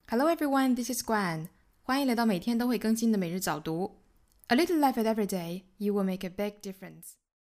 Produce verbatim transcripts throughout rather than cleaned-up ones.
Hello everyone, this is Guan. 欢迎来到每天都会更新的每日早读。A little effort every day, you will make a big difference.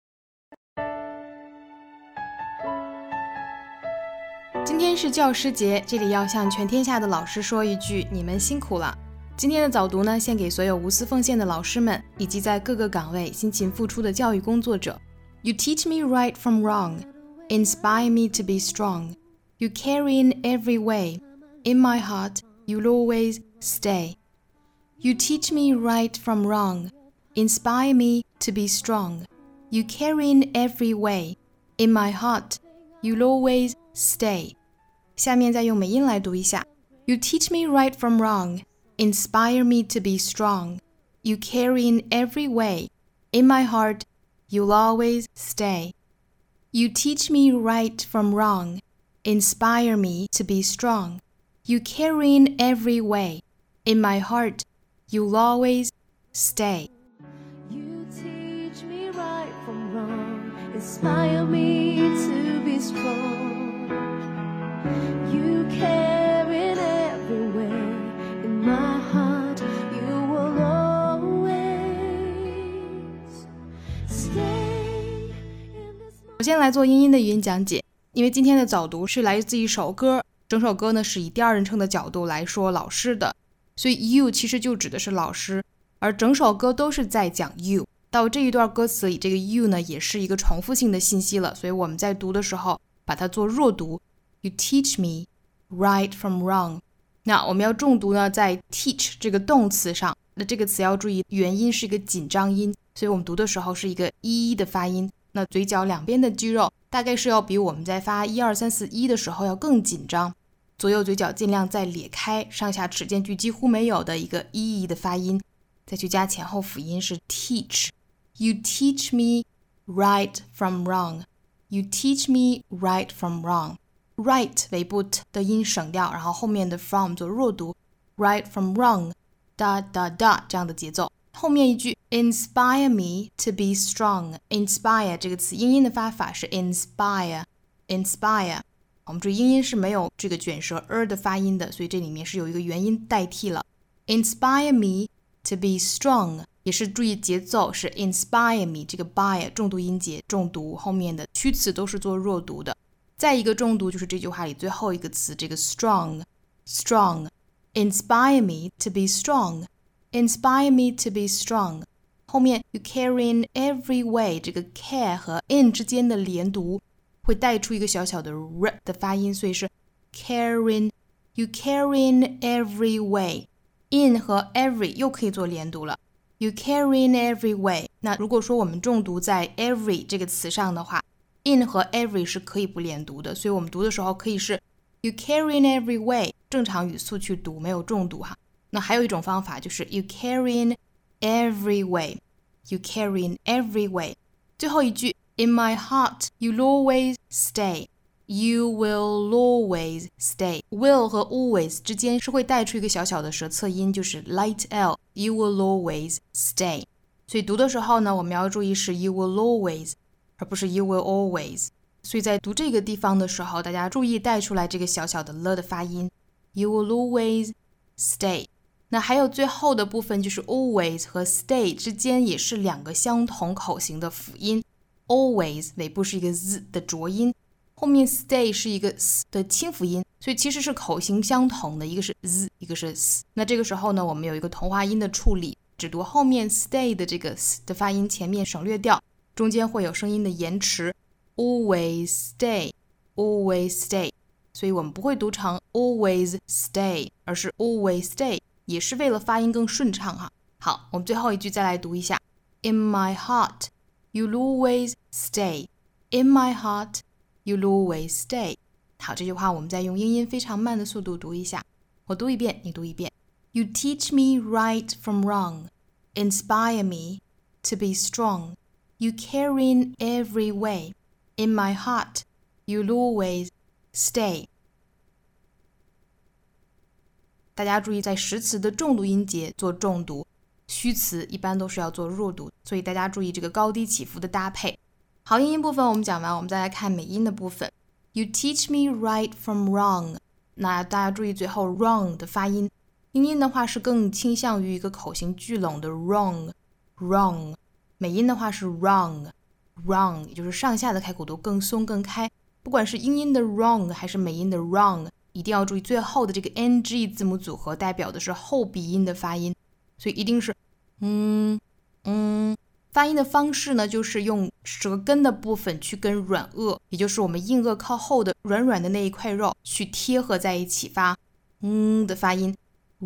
今天是教师节，这里要向全天下的老师说一句，你们辛苦了。今天的早读呢，献给所有无私奉献的老师们，以及在各个岗位辛勤付出的教育工作者。You teach me right from wrong, inspire me to be strong. You carry in every way, in my heart, you'll always stay. You teach me right from wrong, inspire me to be strong. You carry in every way, in my heart, you'll always stay. 下面再用美音来读一下。You teach me right from wrong, inspire me to be strong. You carry in every way, in my heart, you'll always stay. You teach me right from wrong, inspire me to be strong. You carry in every way, in my heart, you'll always stay. You teach me right from wrong, inspire me to be strong. You carry in every way, in my heart, you will always stay. 首先来做英音的语音讲解，因为今天的早读是来自一首歌，整首歌呢是以第二人称的角度来说老师的，所以 you 其实就指的是老师，而整首歌都是在讲 you。到这一段歌词里，这个 you 呢也是一个重复性的信息了，所以我们在读的时候把它做弱读。You teach me right from wrong。那我们要重读呢，在 teach 这个动词上，那这个词要注意元音是一个紧张音，所以我们读的时候是一个一的发音。那嘴角两边的肌肉大概是要比我们在发一二三四一的时候要更紧张，左右嘴角尽量再咧开，上下齿间距几乎没有的一个一的发音，再去加前后辅音是 teach。 You teach me right from wrong. You teach me right from wrong. Right 尾部 t 的音省掉，然后后面的 from 做弱读， right from wrong 哒哒哒这样的节奏。后面一句 inspire me to be strong. Inspire 这个词英音的发法是 inspire inspire。 我们注意英音是没有这个卷舌 er 的发音的，所以这里面是有一个元音代替了。 inspire me to be strong 也是注意节奏，是 inspire me 这个 by 重读音节重读，后面的虚词都是做弱读的。再一个重读就是这句话里最后一个词，这个 strong strong inspire me to be strong. Inspire me to be strong. 后面 you carry in every way 这个 care 和 in 之间的连读会带出一个小小的 r 的发音，所以是 carry in. You carry in every way. In 和 every 又可以做连读了。You carry in every way. 那如果说我们重读在 every 这个词上的话， in 和 every 是可以不连读的，所以我们读的时候可以是 you carry in every way 正常语速去读，没有重读哈。那还有一种方法就是 you carry in every way. You carry in every way. 最后一句 in my heart, you'll always stay. You will always stay. Will 和 always 之间是会带出一个小小的舌侧音，就是 light L. You will always stay. 所以读的时候呢，我们要注意是 you will always 而不是 you will always。 所以在读这个地方的时候，大家注意带出来这个小小的 了 的发音， you will always stay。那还有最后的部分就是 always 和 stay 之间也是两个相同口型的辅音， always 尾部是一个 z 的浊音，后面 stay 是一个 s 的清辅音，所以其实是口型相同的，一个是 z 一个是 s。 那这个时候呢，我们有一个同化音的处理，只读后面 stay 的这个 s 的发音，前面省略掉，中间会有声音的延迟， always stay always stay。 所以我们不会读成 always stay， 而是 always stay，也是为了发音更顺畅哈。好，我们最后一句再来读一下 In my heart, you'll always stay. In my heart, you'll always stay. 好，这句话我们再用英音非常慢的速度读一下，我读一遍，你读一遍。 You teach me right from wrong. Inspire me to be strong. You carry in every way. In my heart, you'll always stay.大家注意在实词的重读音节做重读，虚词一般都是要做弱读，所以大家注意这个高低起伏的搭配。好，英音部分我们讲完，我们再来看美音的部分。You teach me right from wrong. 那大家注意最后 wrong 的发音，英音的话是更倾向于一个口型聚拢的 wrong wrong， 美音的话是 wrong wrong， 也就是上下的开口都更松更开。不管是英音的 wrong 还是美音的 wrong， 一定要注意最后的这个 ng 字母组合代表的是后鼻音的发音，所以一定是嗯嗯。发音的方式呢，就是用舌根的部分去跟软腭，也就是我们硬腭靠后的软软的那一块肉去贴合在一起，发嗯的发音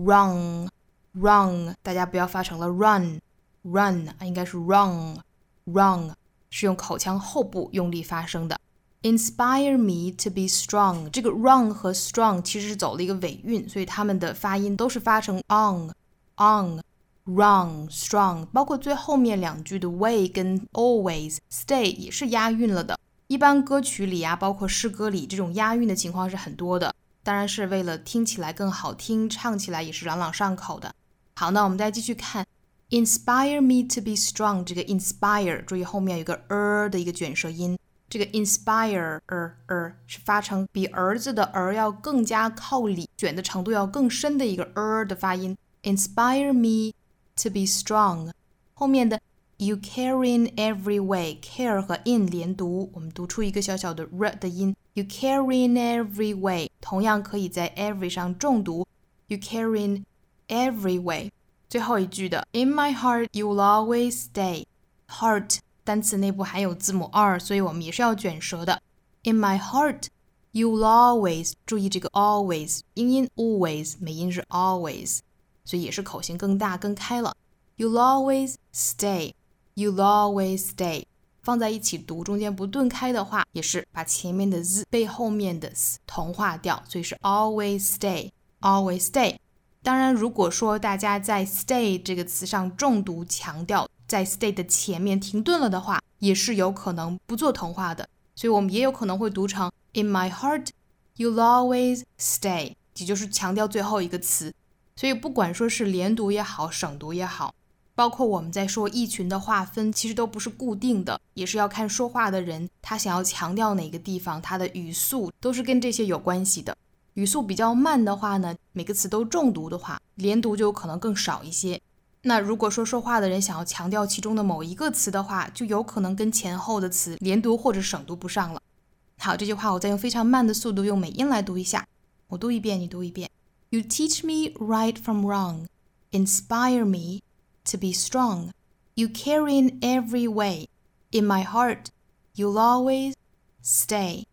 run run， 大家不要发成了 run run， 应该是 run run， 是用口腔后部用力发声的。Inspire me to be strong， 这个 run 和 strong 其实是走了一个尾韵，所以他们的发音都是发成 on on Run, strong， 包括最后面两句的 way 跟 always stay 也是押韵了的。一般歌曲里啊，包括诗歌里，这种押韵的情况是很多的，当然是为了听起来更好听，唱起来也是朗朗上口的。好，那我们再继续看 Inspire me to be strong， 这个 inspire 注意后面有个 er 的一个卷舌音，这个 inspire er er 是发成比儿子的儿要更加靠里，卷的程度要更深的一个 er 的发音。 Inspire me to be strong， 后面的 you care in every way， care 和 in 连读，我们读出一个小小的 r 的音， you care in every way 同样可以在 every 上重读， you care in every way。 最后一句的 in my heart you'll always stay， heart 单词内部含有字母 r， 所以我们也是要卷舌的。 in my heart you'll always， 注意这个 always 英音 always， 美音是 always，所以也是口型更大更开了。 You'll always stay You'll always stay 放在一起读，中间不顿开的话，也是把前面的 z 被后面的 s 同化掉，所以是 always stay Always stay。 当然如果说大家在 stay 这个词上重读强调，在 stay 的前面停顿了的话，也是有可能不做同化的，所以我们也有可能会读成 In my heart You'll always stay， 也就是强调最后一个词。所以不管说是连读也好，省读也好，包括我们在说意群的划分，其实都不是固定的，也是要看说话的人他想要强调哪个地方，他的语速都是跟这些有关系的。语速比较慢的话呢，每个词都重读的话，连读就可能更少一些。那如果说说话的人想要强调其中的某一个词的话，就有可能跟前后的词连读或者省读不上了。好，这句话我再用非常慢的速度用美音来读一下，我读一遍你读一遍。You teach me right from wrong, inspire me to be strong. You care in every way, in my heart, you'll always stay.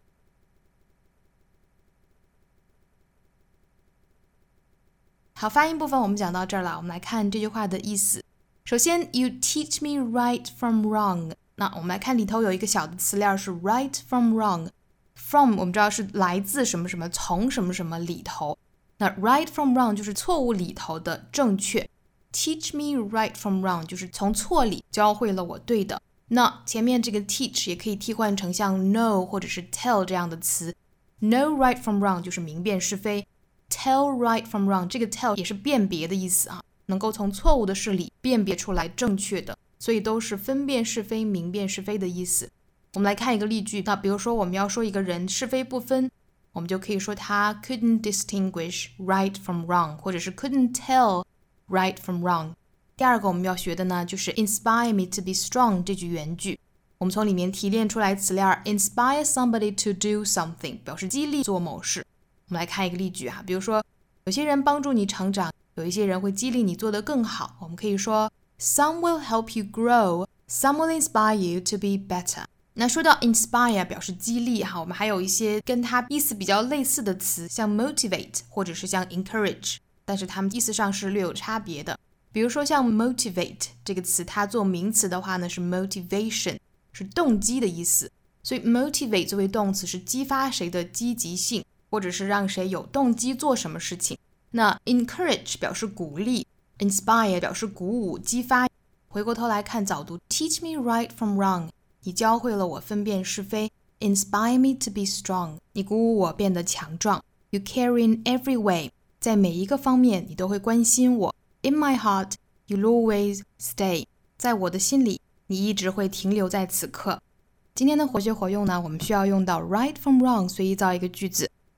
好，发音部分我们讲到这儿了，我们来看这句话的意思。首先 You teach me right from wrong， 那我们来看里头有一个小的词链是 right from wrong。 From 我们知道是来自什么什么，从什么什么里头，那 right from wrong 就是错误里头的正确， teach me right from wrong 就是从错里教会了我对的。那前面这个 teach 也可以替换成像 know 或者是 tell 这样的词， know right from wrong 就是明辨是非， tell right from wrong 这个 tell 也是辨别的意思啊，能够从错误的事里辨别出来正确的，所以都是分辨是非明辨是非的意思。我们来看一个例句，那比如说我们要说一个人是非不分，我们就可以说他 couldn't distinguish right from wrong， 或者是 couldn't tell right from wrong。 第二个我们要学的呢，就是 inspire me to be strong 这句原句，我们从里面提炼出来词链 inspire somebody to do something 表示激励做某事。我们来看一个例句哈，比如说有些人帮助你成长，有一些人会激励你做得更好，我们可以说 some will help you grow, some will inspire you to be better。那说到 inspire 表示激励哈，我们还有一些跟它意思比较类似的词，像 motivate 或者是像 encourage， 但是它们意思上是略有差别的。比如说像 motivate 这个词，它做名词的话呢是 motivation， 是动机的意思，所以 motivate 作为动词是激发谁的积极性，或者是让谁有动机做什么事情。那 encourage 表示鼓励， inspire 表示鼓舞激发。回过头来看早读 teach me right from wrong，你教会了我分辨是非， inspire me to be strong， 你鼓舞我变得强壮， you care in every way， 在每一个方面你都会关心我， in my heart you'll always stay， 在我的心里你一直会停留在此刻。今天的活学活用呢，我们需要用到 right from wrong 随意造一个句子。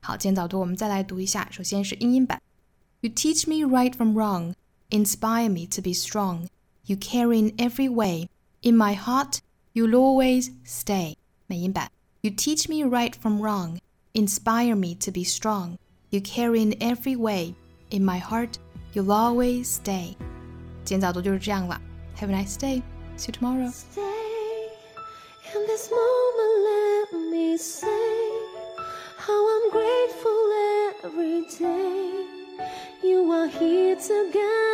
好，今天早读我们再来读一下，首先是英音版。You teach me right from wrong, inspire me to be strong. You carry in every way, in my heart, you'll always stay. 美音版。You teach me right from wrong, inspire me to be strong. You carry in every way, in my heart, you'll always stay. 今天早读就是这样了。Have a nice day. See you tomorrow. Stay in this moment, let me say how I'm grateful every day. You are here to guide